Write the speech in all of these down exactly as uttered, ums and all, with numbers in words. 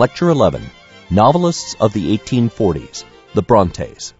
Lecture eleven, Novelists of the eighteen forties, the Brontes.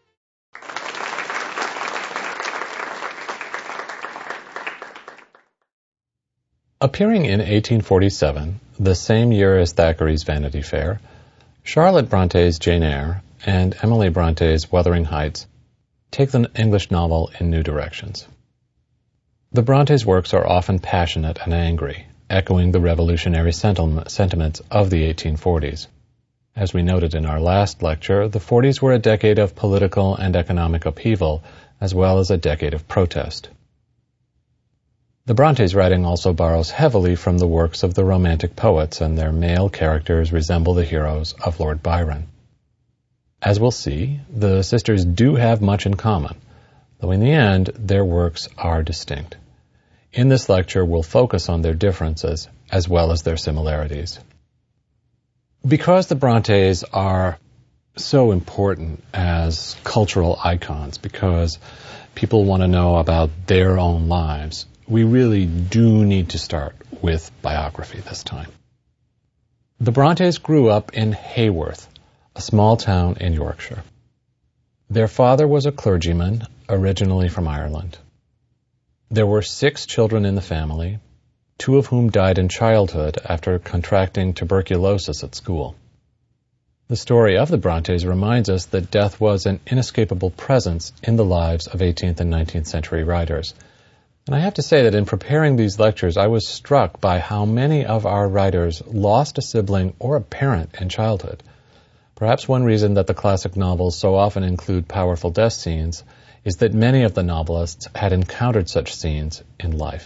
Appearing in eighteen forty-seven, the same year as Thackeray's Vanity Fair, Charlotte Bronte's Jane Eyre and Emily Bronte's Wuthering Heights take the English novel in new directions. The Brontes' works are often passionate and angry, echoing the revolutionary sentiments of the eighteen forties. As we noted in our last lecture, the forties were a decade of political and economic upheaval, as well as a decade of protest. The Brontes' writing also borrows heavily from the works of the Romantic poets, and their male characters resemble the heroes of Lord Byron. As we'll see, the sisters do have much in common, though in the end, their works are distinct. In this lecture, we'll focus on their differences as well as their similarities. Because the Brontes are so important as cultural icons, because people want to know about their own lives, we really do need to start with biography this time. The Brontes grew up in Haworth, a small town in Yorkshire. Their father was a clergyman, originally from Ireland. There were six children in the family, two of whom died in childhood after contracting tuberculosis at school. The story of the Brontes reminds us that death was an inescapable presence in the lives of eighteenth and nineteenth century writers. And I have to say that in preparing these lectures, I was struck by how many of our writers lost a sibling or a parent in childhood. Perhaps one reason that the classic novels so often include powerful death scenes is that many of the novelists had encountered such scenes in life.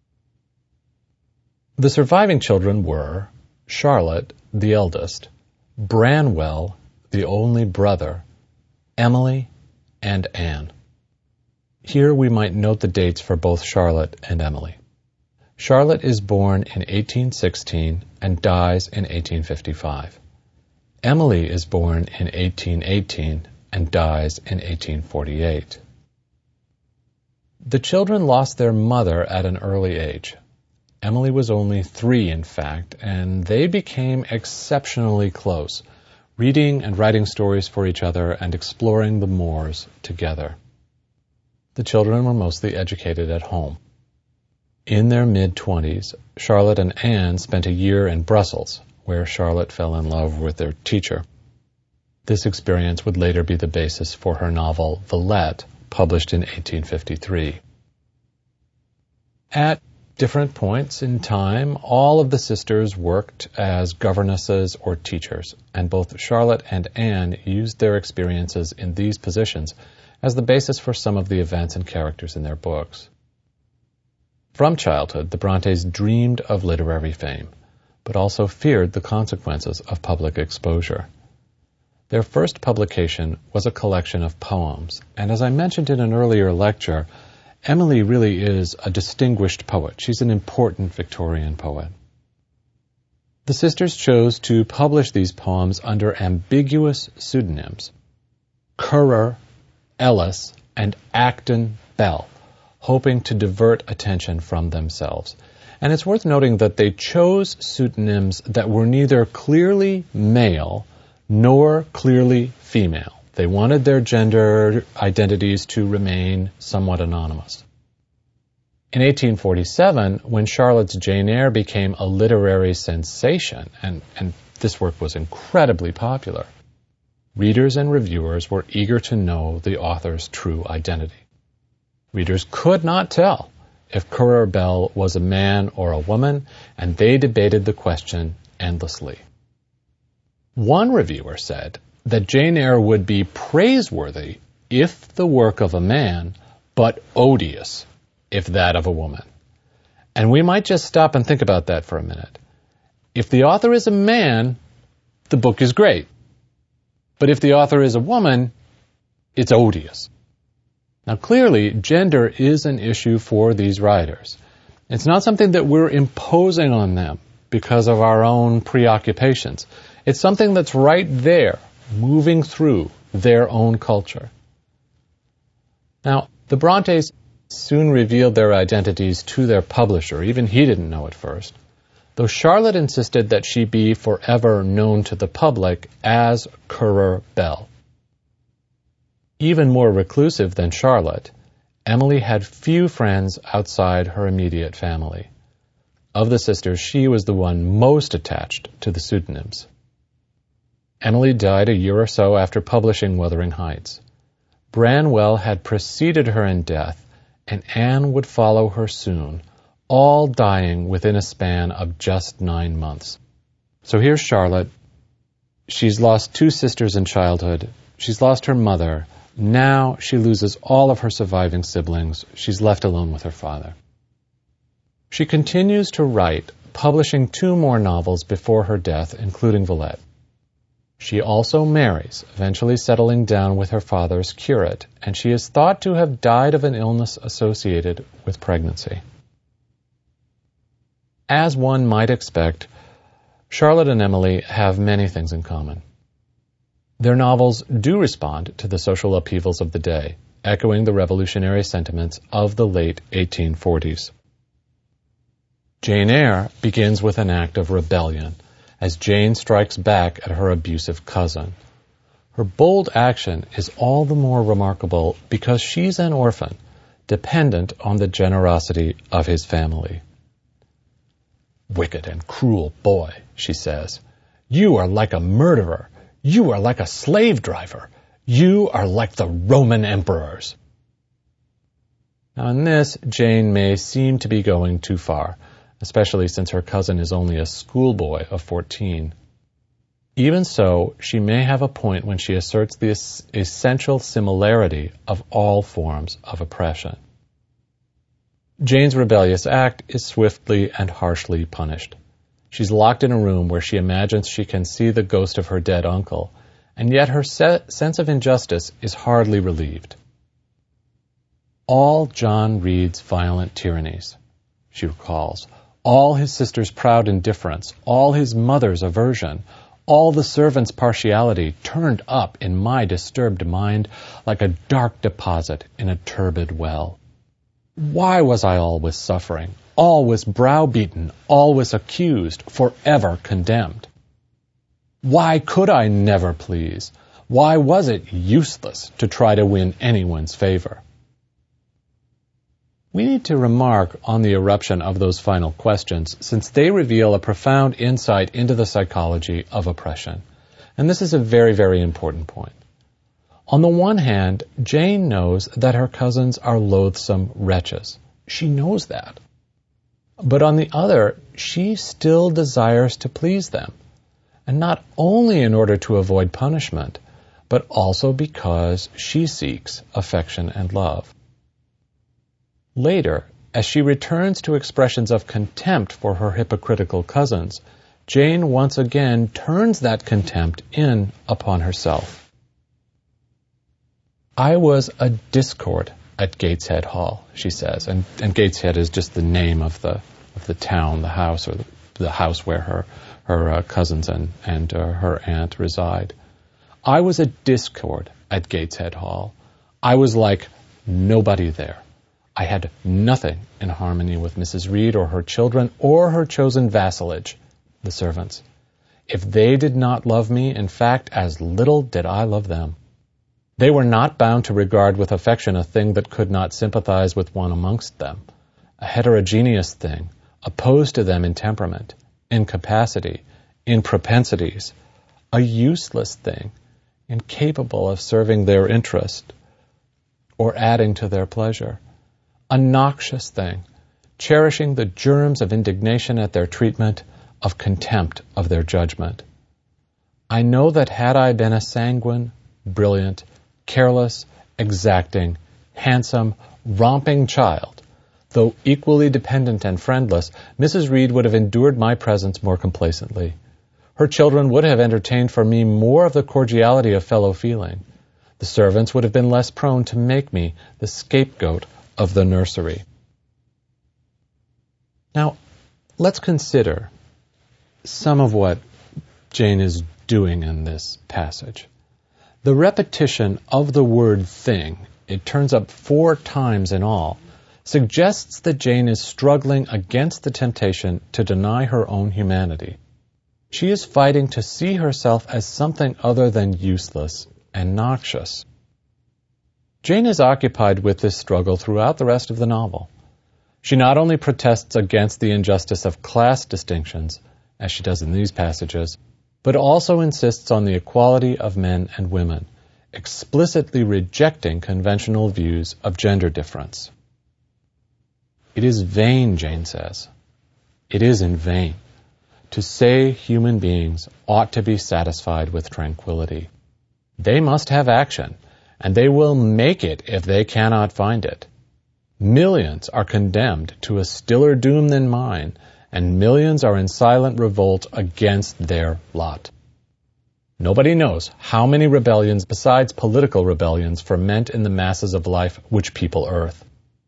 The surviving children were Charlotte, the eldest, Branwell, the only brother, Emily, and Anne. Here we might note the dates for both Charlotte and Emily. Charlotte is born in eighteen sixteen and dies in eighteen fifty-five. Emily is born in eighteen eighteen and dies in eighteen forty-eight. The children lost their mother at an early age. Emily was only three, in fact, and they became exceptionally close, reading and writing stories for each other and exploring the moors together. The children were mostly educated at home. In their mid-twenties, Charlotte and Anne spent a year in Brussels, where Charlotte fell in love with their teacher. This experience would later be the basis for her novel Villette, published in eighteen fifty-three. At different points in time, all of the sisters worked as governesses or teachers, and both Charlotte and Anne used their experiences in these positions as the basis for some of the events and characters in their books. From childhood, the Brontes dreamed of literary fame, but also feared the consequences of public exposure. Their first publication was a collection of poems, and as I mentioned in an earlier lecture, Emily really is a distinguished poet. She's an important Victorian poet. The sisters chose to publish these poems under ambiguous pseudonyms: Currer, Ellis, and Acton Bell, hoping to divert attention from themselves. And it's worth noting that they chose pseudonyms that were neither clearly male nor clearly female. They wanted their gender identities to remain somewhat anonymous. In eighteen forty-seven, when Charlotte's Jane Eyre became a literary sensation, and, and this work was incredibly popular, readers and reviewers were eager to know the author's true identity. Readers could not tell if Currer Bell was a man or a woman, and they debated the question endlessly. One reviewer said that Jane Eyre would be praiseworthy if the work of a man, but odious if that of a woman. And we might just stop and think about that for a minute. If the author is a man, the book is great. But if the author is a woman, it's odious. Now clearly, gender is an issue for these writers. It's not something that we're imposing on them because of our own preoccupations. It's something that's right there, moving through their own culture. Now, the Brontes soon revealed their identities to their publisher. Even he didn't know at first. though Charlotte insisted that she be forever known to the public as Currer Bell. Even more reclusive than Charlotte, Emily had few friends outside her immediate family. Of the sisters, she was the one most attached to the pseudonyms. Emily died a year or so after publishing Wuthering Heights. Branwell had preceded her in death, and Anne would follow her soon, all dying within a span of just nine months. So here's Charlotte. She's lost two sisters in childhood. She's lost her mother. Now she loses all of her surviving siblings. She's left alone with her father. She continues to write, publishing two more novels before her death, including Villette. She also marries, eventually settling down with her father's curate, and she is thought to have died of an illness associated with pregnancy. As one might expect, Charlotte and Emily have many things in common. Their novels do respond to the social upheavals of the day, echoing the revolutionary sentiments of the late eighteen forties. Jane Eyre begins with an act of rebellion, as Jane strikes back at her abusive cousin. Her bold action is all the more remarkable because she's an orphan, dependent on the generosity of his family. "Wicked and cruel boy," she says. "You are like a murderer. You are like a slave driver. You are like the Roman emperors." Now in this, Jane may seem to be going too far, especially since her cousin is only a schoolboy of fourteen. Even so, she may have a point when she asserts the es- essential similarity of all forms of oppression. Jane's rebellious act is swiftly and harshly punished. She's locked in a room where she imagines she can see the ghost of her dead uncle, and yet her se- sense of injustice is hardly relieved. All John Reed's violent tyrannies, she recalls, all his sister's proud indifference, all his mother's aversion, all the servants' partiality turned up in my disturbed mind like a dark deposit in a turbid well. Why was I always suffering, always browbeaten, always accused, forever condemned? Why could I never please? Why was it useless to try to win anyone's favor? We need to remark on the eruption of those final questions, since they reveal a profound insight into the psychology of oppression. And this is a very, very important point. On the one hand, Jane knows that her cousins are loathsome wretches. She knows that. But on the other, she still desires to please them, and not only in order to avoid punishment, but also because she seeks affection and love. Later, as she returns to expressions of contempt for her hypocritical cousins, Jane once again turns that contempt in upon herself. "I was a discord at Gateshead Hall," she says, and, and Gateshead is just the name of the of the town, the house, or the, the house where her her uh, cousins and and uh, her aunt reside. "I was a discord at Gateshead Hall. I was like nobody there. I had nothing in harmony with Missus Reed or her children or her chosen vassalage, the servants. If they did not love me, in fact, as little did I love them. They were not bound to regard with affection a thing that could not sympathize with one amongst them, a heterogeneous thing, opposed to them in temperament, in capacity, in propensities, a useless thing, incapable of serving their interest or adding to their pleasure, a noxious thing, cherishing the germs of indignation at their treatment, of contempt of their judgment. I know that had I been a sanguine, brilliant, careless, exacting, handsome, romping child, though equally dependent and friendless, Missus Reed would have endured my presence more complacently. Her children would have entertained for me more of the cordiality of fellow feeling. The servants would have been less prone to make me the scapegoat of the nursery." Now, let's consider some of what Jane is doing in this passage. The repetition of the word thing, it turns up four times in all, suggests that Jane is struggling against the temptation to deny her own humanity. She is fighting to see herself as something other than useless and noxious. Jane is occupied with this struggle throughout the rest of the novel. She not only protests against the injustice of class distinctions, as she does in these passages, but also insists on the equality of men and women, explicitly rejecting conventional views of gender difference. It is vain, Jane says. It is in vain to say human beings ought to be satisfied with tranquility. They must have action, and they will make it if they cannot find it. Millions are condemned to a stiller doom than mine, and millions are in silent revolt against their lot. Nobody knows how many rebellions besides political rebellions ferment in the masses of life which people earth.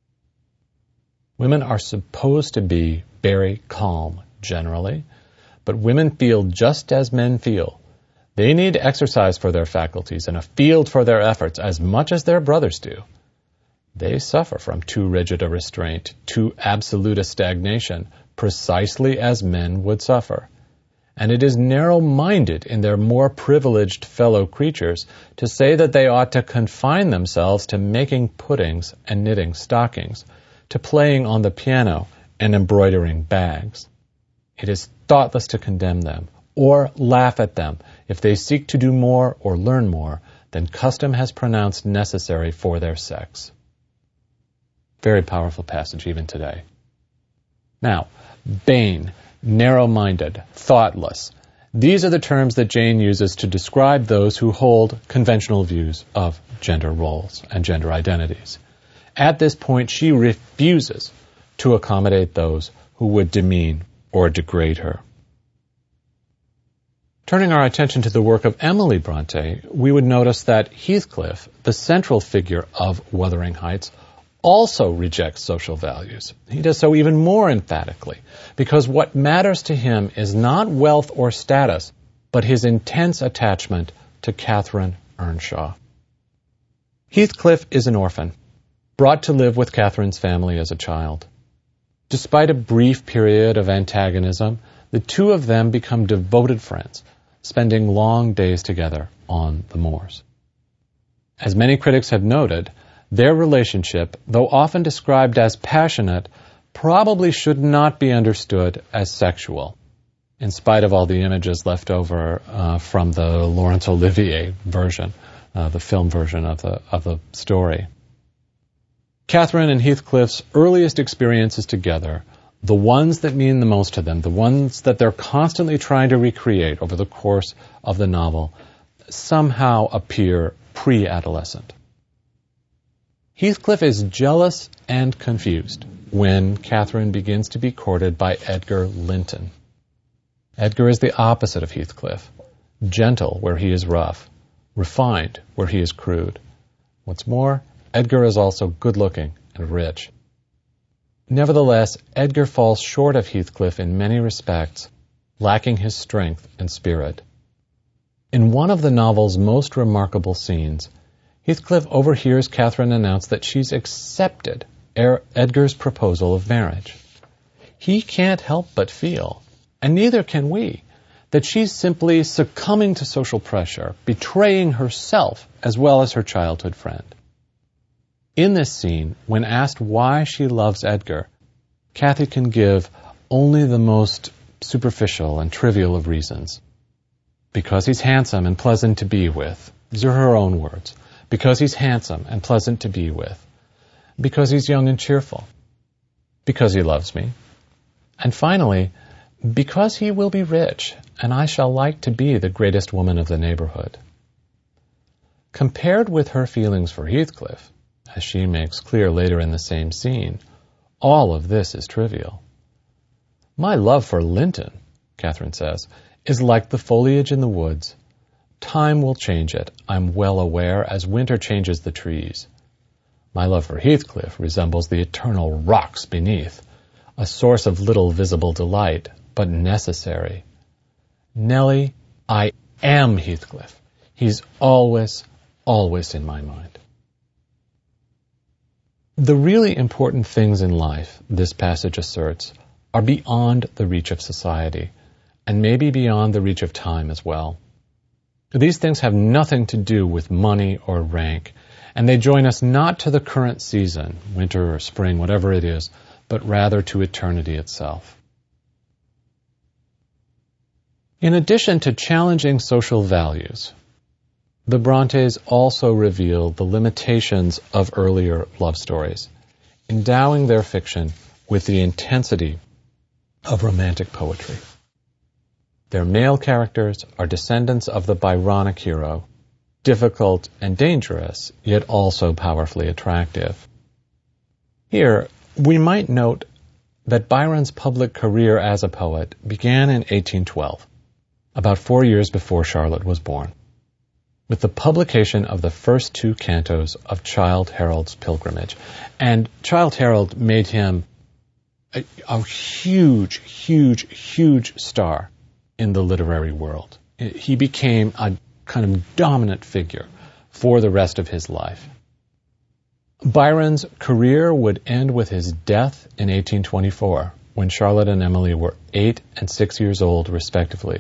Women are supposed to be very calm, generally, but women feel just as men feel. They need exercise for their faculties and a field for their efforts as much as their brothers do. They suffer from too rigid a restraint, too absolute a stagnation, precisely as men would suffer. And it is narrow-minded in their more privileged fellow creatures to say that they ought to confine themselves to making puddings and knitting stockings, to playing on the piano and embroidering bags. It is thoughtless to condemn them, or laugh at them, if they seek to do more or learn more than custom has pronounced necessary for their sex. Very powerful passage even today. Now, vain, narrow-minded, thoughtless. These are the terms that Jane uses to describe those who hold conventional views of gender roles and gender identities. At this point, she refuses to accommodate those who would demean or degrade her. Turning our attention to the work of Emily Bronte, we would notice that Heathcliff, the central figure of Wuthering Heights, also rejects social values. He does so even more emphatically, because what matters to him is not wealth or status, but his intense attachment to Catherine Earnshaw. Heathcliff is an orphan, brought to live with Catherine's family as a child. Despite a brief period of antagonism, the two of them become devoted friends, spending long days together on the moors. As many critics have noted, their relationship, though often described as passionate, probably should not be understood as sexual, in spite of all the images left over uh, from the Laurence Olivier version, uh, the film version of the, of the story. Catherine and Heathcliff's earliest experiences together, the ones that mean the most to them, the ones that they're constantly trying to recreate over the course of the novel, somehow appear pre-adolescent. Heathcliff is jealous and confused when Catherine begins to be courted by Edgar Linton. Edgar is the opposite of Heathcliff, gentle where he is rough, refined where he is crude. What's more, Edgar is also good-looking and rich. Nevertheless, Edgar falls short of Heathcliff in many respects, lacking his strength and spirit. In one of the novel's most remarkable scenes, Heathcliff overhears Catherine announce that she's accepted Edgar's proposal of marriage. He can't help but feel, and neither can we, that she's simply succumbing to social pressure, betraying herself as well as her childhood friend. In this scene, when asked why she loves Edgar, Cathy can give only the most superficial and trivial of reasons. Because he's handsome and pleasant to be with. These are her own words. Because he's handsome and pleasant to be with. Because he's young and cheerful. Because he loves me. And finally, because he will be rich, and I shall like to be the greatest woman of the neighborhood. Compared with her feelings for Heathcliff, as she makes clear later in the same scene, all of this is trivial. My love for Linton, Catherine says, is like the foliage in the woods. Time will change it, I'm well aware, as winter changes the trees. My love for Heathcliff resembles the eternal rocks beneath, a source of little visible delight, but necessary. Nellie, I am Heathcliff. He's always, always in my mind. The really important things in life, this passage asserts, are beyond the reach of society, and maybe beyond the reach of time as well. These things have nothing to do with money or rank, and they join us not to the current season, winter or spring, whatever it is, but rather to eternity itself. In addition to challenging social values, the Brontes also reveal the limitations of earlier love stories, endowing their fiction with the intensity of romantic poetry. Their male characters are descendants of the Byronic hero, difficult and dangerous, yet also powerfully attractive. Here, we might note that Byron's public career as a poet began in eighteen twelve, about four years before Charlotte was born, with the publication of the first two cantos of Childe Harold's Pilgrimage. And Childe Harold made him a, a huge, huge, huge star in the literary world. He became a kind of dominant figure for the rest of his life. Byron's career would end with his death in eighteen twenty-four, when Charlotte and Emily were eight and six years old, respectively.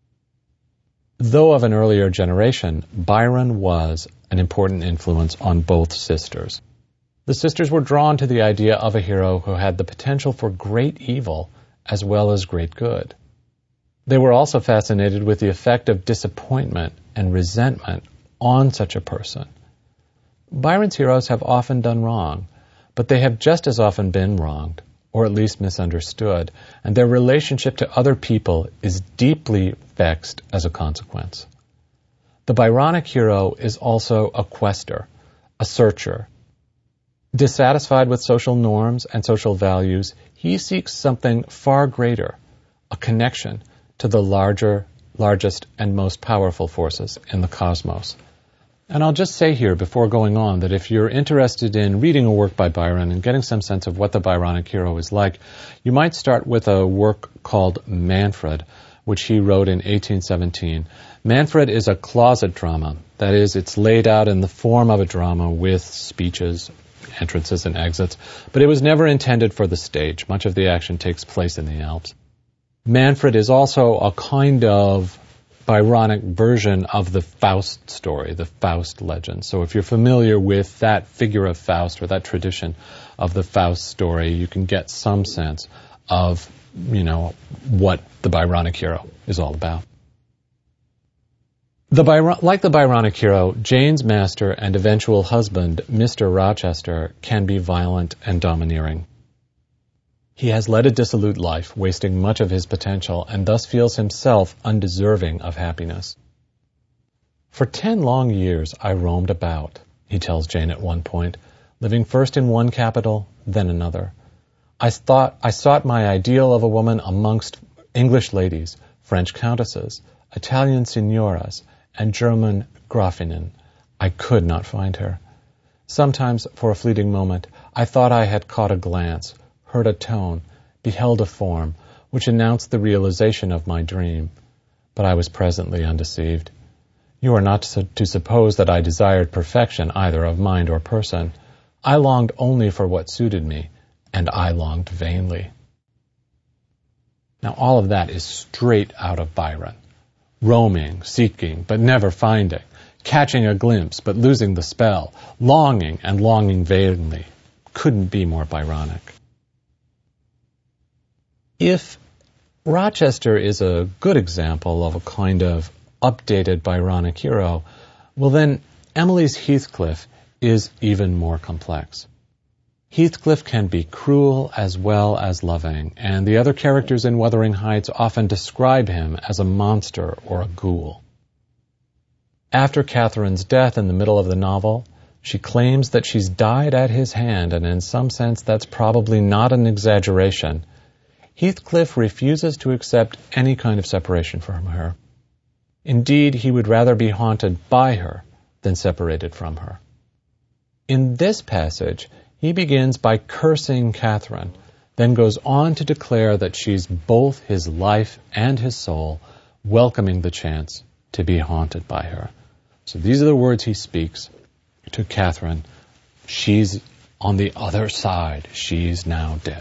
Though of an earlier generation, Byron was an important influence on both sisters. The sisters were drawn to the idea of a hero who had the potential for great evil as well as great good. They were also fascinated with the effect of disappointment and resentment on such a person. Byron's heroes have often done wrong, but they have just as often been wronged, or at least misunderstood, and their relationship to other people is deeply vexed as a consequence. The Byronic hero is also a quester, a searcher. Dissatisfied with social norms and social values, he seeks something far greater, a connection to the larger, largest, and most powerful forces in the cosmos. And I'll just say here before going on that if you're interested in reading a work by Byron and getting some sense of what the Byronic hero is like, you might start with a work called Manfred, which he wrote in eighteen seventeen. Manfred is a closet drama. That is, it's laid out in the form of a drama with speeches, entrances, and exits, but it was never intended for the stage. Much of the action takes place in the Alps. Manfred is also a kind of Byronic version of the Faust story, the Faust legend. So if you're familiar with that figure of Faust or that tradition of the Faust story, you can get some sense of, you know, what the Byronic hero is all about. The Byron, like the Byronic hero, Jane's master and eventual husband, Mister Rochester, can be violent and domineering. He has led a dissolute life, wasting much of his potential, and thus feels himself undeserving of happiness. For ten long years I roamed about, he tells Jane at one point, living first in one capital, then another. I thought I sought my ideal of a woman amongst English ladies, French countesses, Italian signoras, and German Grafinnen. I could not find her. Sometimes, for a fleeting moment, I thought I had caught a glance, heard a tone, beheld a form, which announced the realization of my dream. But I was presently undeceived. You are not to, to suppose that I desired perfection either of mind or person. I longed only for what suited me, and I longed vainly. Now all of that is straight out of Byron. Roaming, seeking, but never finding, catching a glimpse, but losing the spell, longing and longing vainly. Couldn't be more Byronic. If Rochester is a good example of a kind of updated Byronic hero, well then Emily's Heathcliff is even more complex. Heathcliff can be cruel as well as loving, and the other characters in Wuthering Heights often describe him as a monster or a ghoul. After Catherine's death in the middle of the novel, she claims that she's died at his hand, and in some sense that's probably not an exaggeration. Heathcliff refuses to accept any kind of separation from her. Indeed, he would rather be haunted by her than separated from her. In this passage, he begins by cursing Catherine, then goes on to declare that she's both his life and his soul, welcoming the chance to be haunted by her. So these are the words he speaks to Catherine. She's On the other side, she's now dead.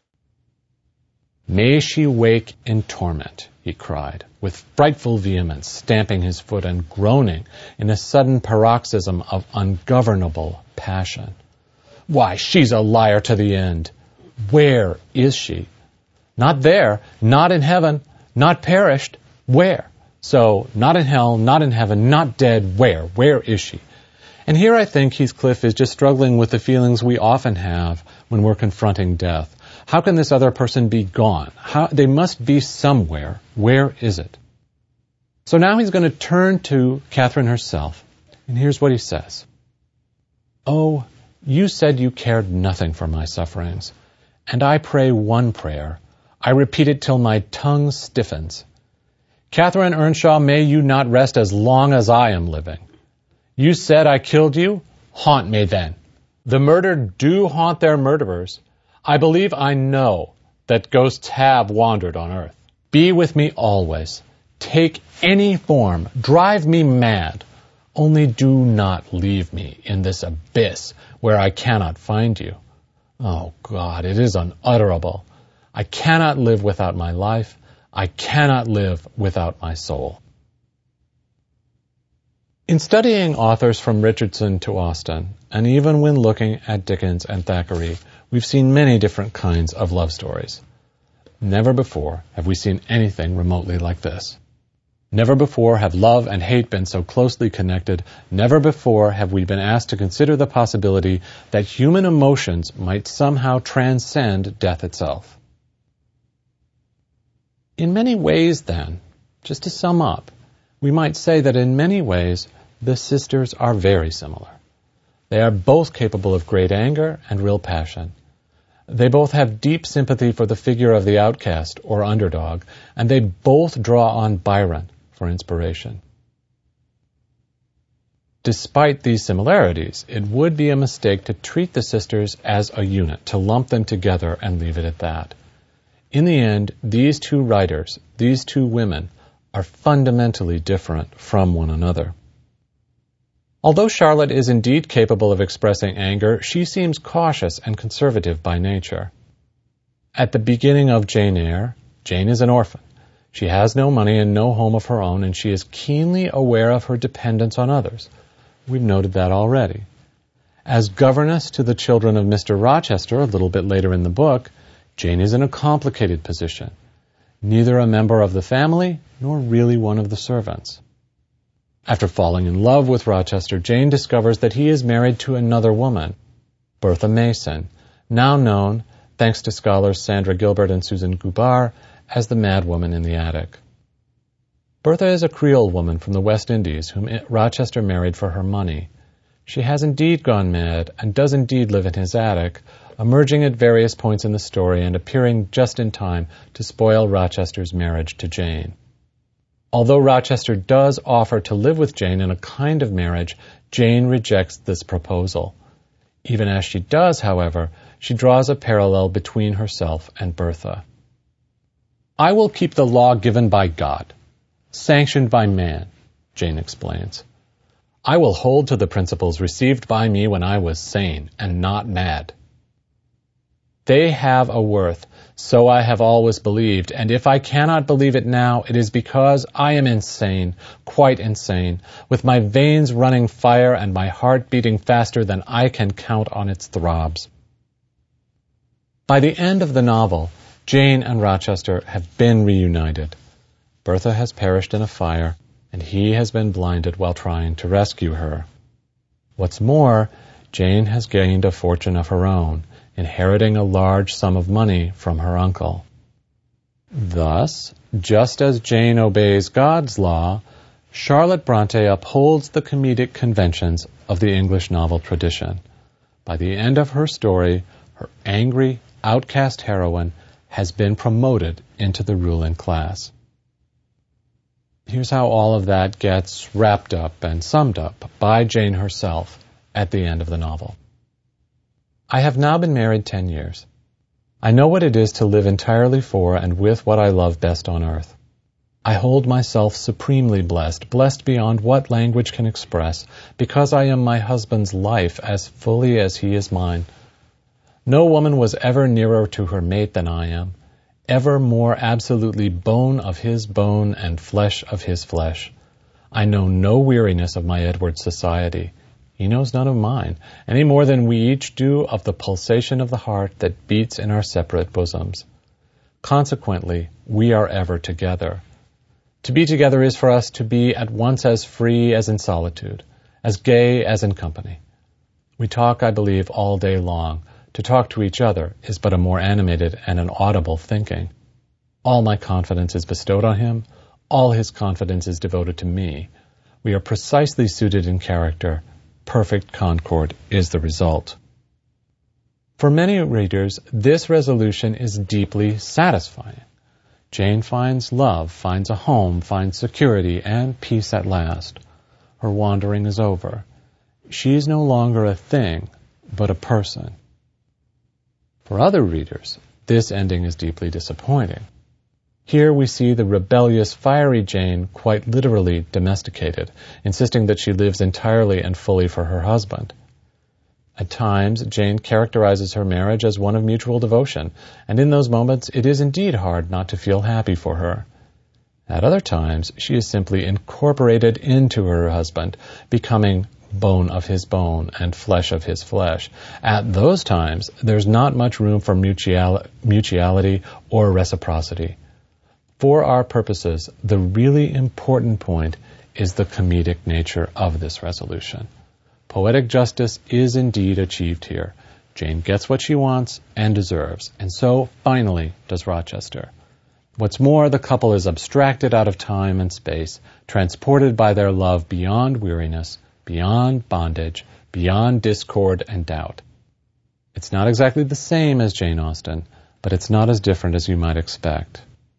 May she wake in torment, he cried, with frightful vehemence, stamping his foot and groaning in a sudden paroxysm of ungovernable passion. Why, she's a liar to the end. Where is she? Not there, not in heaven, not perished. Where? So, not in hell, not in heaven, not dead. Where? Where is she? And here I think Heathcliff is just struggling with the feelings we often have when we're confronting death. How can this other person be gone? How, they must be somewhere. Where is it? So now he's going to turn to Catherine herself, and here's what he says. Oh, you said you cared nothing for my sufferings, and I pray one prayer. I repeat it till my tongue stiffens. Catherine Earnshaw, may you not rest as long as I am living. You said I killed you? Haunt me then. The murdered do haunt their murderers. I believe I know that ghosts have wandered on earth. Be with me always. Take any form. Drive me mad. Only do not leave me in this abyss where I cannot find you. Oh God, it is unutterable. I cannot live without my life. I cannot live without my soul. In studying authors from Richardson to Austen, and even when looking at Dickens and Thackeray, we've seen many different kinds of love stories. Never before have we seen anything remotely like this. Never before have love and hate been so closely connected. Never before have we been asked to consider the possibility that human emotions might somehow transcend death itself. In many ways, then, just to sum up, we might say that in many ways the sisters are very similar. They are both capable of great anger and real passion. They both have deep sympathy for the figure of the outcast or underdog, and they both draw on Byron for inspiration. Despite these similarities, it would be a mistake to treat the sisters as a unit, to lump them together and leave it at that. In the end, these two writers, these two women, are fundamentally different from one another. Although Charlotte is indeed capable of expressing anger, she seems cautious and conservative by nature. At the beginning of Jane Eyre, Jane is an orphan. She has no money and no home of her own, and she is keenly aware of her dependence on others. We've noted that already. As governess to the children of Mister Rochester a little bit later in the book, Jane is in a complicated position, neither a member of the family nor really one of the servants. After falling in love with Rochester, Jane discovers that he is married to another woman, Bertha Mason, now known, thanks to scholars Sandra Gilbert and Susan Gubar, as the Mad Woman in the Attic. Bertha is a Creole woman from the West Indies whom Rochester married for her money. She has indeed gone mad and does indeed live in his attic, emerging at various points in the story and appearing just in time to spoil Rochester's marriage to Jane. Although Rochester does offer to live with Jane in a kind of marriage, Jane rejects this proposal. Even as she does, however, she draws a parallel between herself and Bertha. I will keep the law given by God, sanctioned by man, Jane explains. I will hold to the principles received by me when I was sane and not mad. They have a worth, so I have always believed, and if I cannot believe it now, it is because I am insane, quite insane, with my veins running fire and my heart beating faster than I can count on its throbs. By the end of the novel, Jane and Rochester have been reunited. Bertha has perished in a fire, and he has been blinded while trying to rescue her. What's more, Jane has gained a fortune of her own, inheriting a large sum of money from her uncle. Thus, just as Jane obeys God's law, Charlotte Bronte upholds the comedic conventions of the English novel tradition. By the end of her story, her angry, outcast heroine has been promoted into the ruling class. Here's how all of that gets wrapped up and summed up by Jane herself at the end of the novel. I have now been married ten years. I know what it is to live entirely for and with what I love best on earth. I hold myself supremely blessed, blessed beyond what language can express, because I am my husband's life as fully as he is mine. No woman was ever nearer to her mate than I am, ever more absolutely bone of his bone and flesh of his flesh. I know no weariness of my Edward's society. He knows none of mine, any more than we each do of the pulsation of the heart that beats in our separate bosoms. Consequently, we are ever together. To be together is for us to be at once as free as in solitude, as gay as in company. We talk, I believe, all day long. To talk to each other is but a more animated and an audible thinking. All my confidence is bestowed on him. All his confidence is devoted to me. We are precisely suited in character. Perfect concord is the result. For many readers, this resolution is deeply satisfying. Jane finds love, finds a home, finds security and peace at last. Her wandering is over. She is no longer a thing, but a person. For other readers, this ending is deeply disappointing. Here we see the rebellious, fiery Jane quite literally domesticated, insisting that she lives entirely and fully for her husband. At times, Jane characterizes her marriage as one of mutual devotion, and in those moments it is indeed hard not to feel happy for her. At other times, she is simply incorporated into her husband, becoming bone of his bone and flesh of his flesh. At those times, there's not much room for mutual- mutuality or reciprocity. For our purposes, the really important point is the comedic nature of this resolution. Poetic justice is indeed achieved here. Jane gets what she wants and deserves, and so, finally, does Rochester. What's more, the couple is abstracted out of time and space, transported by their love beyond weariness, beyond bondage, beyond discord and doubt. It's not exactly the same as Jane Austen, but it's not as different as you might expect.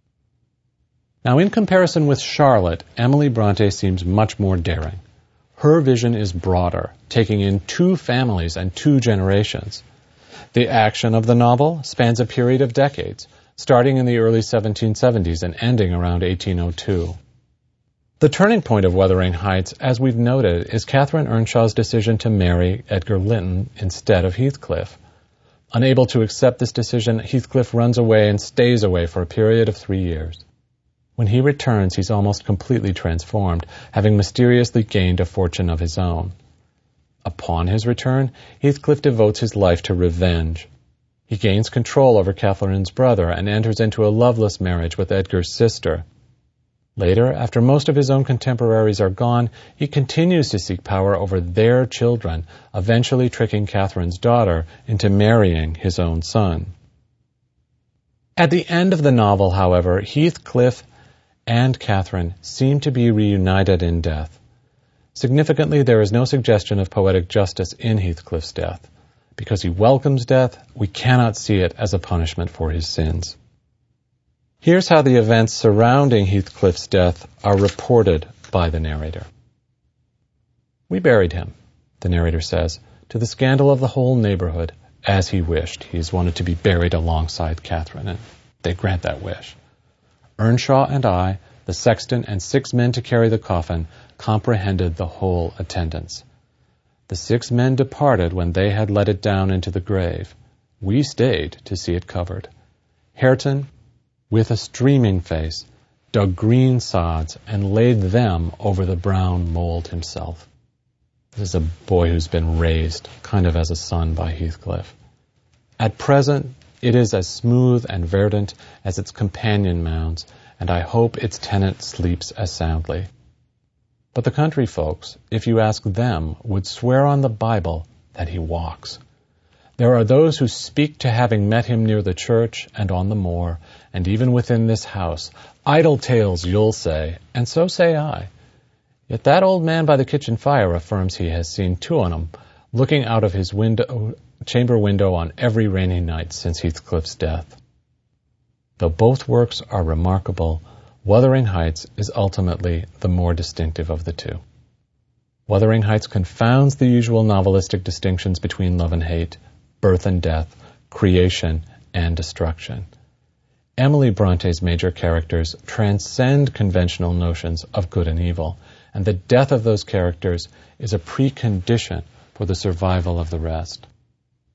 Now, in comparison with Charlotte, Emily Bronte seems much more daring. Her vision is broader, taking in two families and two generations. The action of the novel spans a period of decades, starting in the early seventeen seventies and ending around eighteen oh two. The turning point of Wuthering Heights, as we've noted, is Catherine Earnshaw's decision to marry Edgar Linton instead of Heathcliff. Unable to accept this decision, Heathcliff runs away and stays away for a period of three years. When he returns, he's almost completely transformed, having mysteriously gained a fortune of his own. Upon his return, Heathcliff devotes his life to revenge. He gains control over Catherine's brother and enters into a loveless marriage with Edgar's sister. Later, after most of his own contemporaries are gone, he continues to seek power over their children, eventually tricking Catherine's daughter into marrying his own son. At the end of the novel, however, Heathcliff and Catherine seem to be reunited in death. Significantly, there is no suggestion of poetic justice in Heathcliff's death. Because he welcomes death, we cannot see it as a punishment for his sins. Here's how the events surrounding Heathcliff's death are reported by the narrator. "We buried him," the narrator says, "to the scandal of the whole neighborhood, as he wished." He's wanted to be buried alongside Catherine, and they grant that wish. "Earnshaw and I, the sexton, and six men to carry the coffin, comprehended the whole attendance. The six men departed when they had let it down into the grave. We stayed to see it covered. Hareton, with a streaming face, dug green sods and laid them over the brown mold himself." This is a boy who's been raised kind of as a son by Heathcliff. "At present, it is as smooth and verdant as its companion mounds, and I hope its tenant sleeps as soundly. But the country folks, if you ask them, would swear on the Bible that he walks. There are those who speak to having met him near the church and on the moor, and even within this house. Idle tales, you'll say, and so say I. Yet that old man by the kitchen fire affirms he has seen two on 'em, looking out of his window, chamber window on every rainy night since Heathcliff's death. Though both works are remarkable, Wuthering Heights is ultimately the more distinctive of the two. Wuthering Heights confounds the usual novelistic distinctions between love and hate, birth and death, creation and destruction. Emily Bronte's major characters transcend conventional notions of good and evil, and the death of those characters is a precondition for the survival of the rest.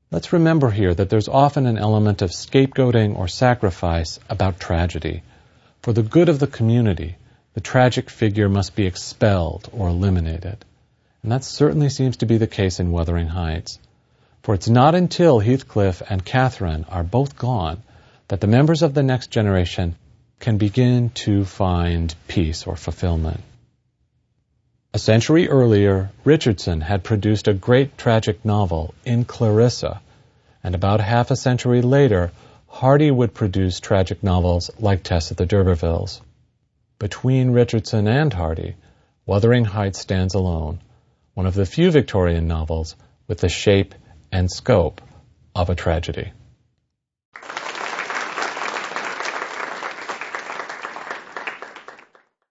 Let's remember here that there's often an element of scapegoating or sacrifice about tragedy. For the good of the community, the tragic figure must be expelled or eliminated. And that certainly seems to be the case in Wuthering Heights. For it's not until Heathcliff and Catherine are both gone that the members of the next generation can begin to find peace or fulfillment. A century earlier, Richardson had produced a great tragic novel, In Clarissa, and about half a century later, Hardy would produce tragic novels like Tess of the D'Urbervilles. Between Richardson and Hardy, Wuthering Heights stands alone, one of the few Victorian novels with the shape and scope of a tragedy.